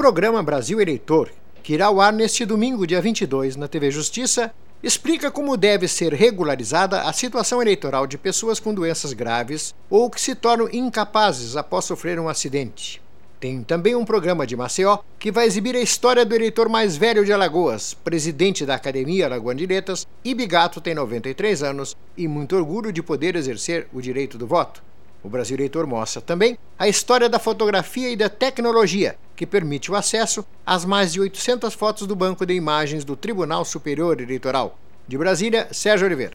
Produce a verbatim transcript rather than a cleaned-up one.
programa Brasil Eleitor, que irá ao ar neste domingo, dia vinte e dois, na T V Justiça, explica como deve ser regularizada a situação eleitoral de pessoas com doenças graves ou que se tornam incapazes após sofrer um acidente. Tem também um programa de Maceió que vai exibir a história do eleitor mais velho de Alagoas, presidente da Academia Alagoana de Letras, Ibigato tem noventa e três anos e muito orgulho de poder exercer o direito do voto. O Brasil Eleitor mostra também a história da fotografia e da tecnologia, que permite o acesso às mais de oitocentas fotos do banco de imagens do Tribunal Superior Eleitoral. De Brasília, Sérgio Oliveira.